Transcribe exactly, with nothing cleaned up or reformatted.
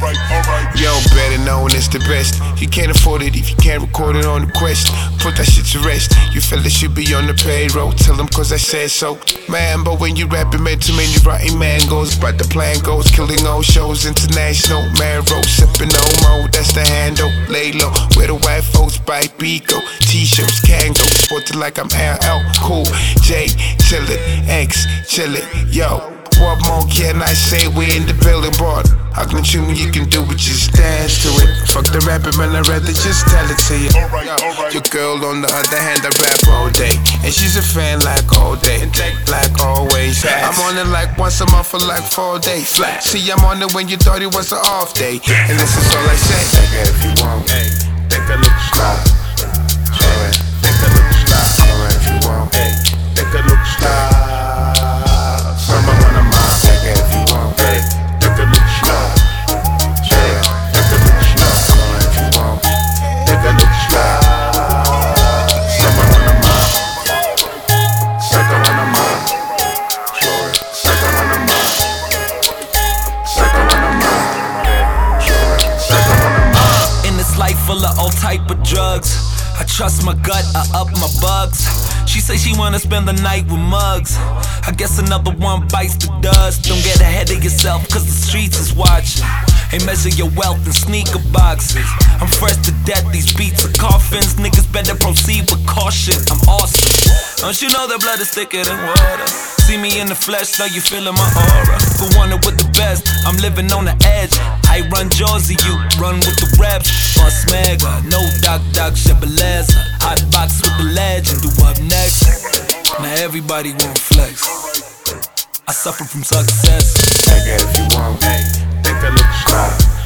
Yo, better known as the best. You can't afford it if you can't record it on the Quest. Put that shit to rest. You feel it should be on the payroll. Tell them cause I said so. Man, but when you rapping, man, too many rotten mangoes. But the plan goes, killing old shows. International, Marrow, sipping on mo. That's the handle. Lay low, where the white folks buy Bigo. T-shirts, Kango, sported like I'm L L. Cool, J, chillin', X, chillin', yo. What more can I say? We in the building, but I can chew me, you can do it, just dance to it. Fuck the rapping, man, I'd rather just tell it to you. Your girl, on the other hand, I rap all day, and she's a fan like all day, like always. I'm on it like once a month for like four days. See, I'm on it when you thought it was an off day, and this is all I say. Take it if you want, take a look slide. Take a look slide. Alright, if you want, take a look slide. Summer when I'm out, take it if you want, take a look slide. Take a look slide. Alright, if you want, take a look slide. Summer when I'm out, second when I'm out, second when I'm out, second when I'm out, second when I'm out. In this life full of all type of drugs, I trust my gut, I up my bugs. She say she wanna spend the night with mugs. I guess another one bites the dust. Don't get ahead of yourself, cause the streets is watching. Hey, measure your wealth in sneaker boxes. I'm fresh to death, these beats are coffins. Niggas better proceed with caution, I'm awesome. Don't you know that blood is thicker than water? See me in the flesh, now you feeling my aura. For one with the best, I'm living on the edge. I run Jersey, you run with the reps. Bust mega, no doc doc, Shebeleza. Hot box with the legend, do up next. Now everybody want flex. I suffer from success. Take it if you want, take a look slide.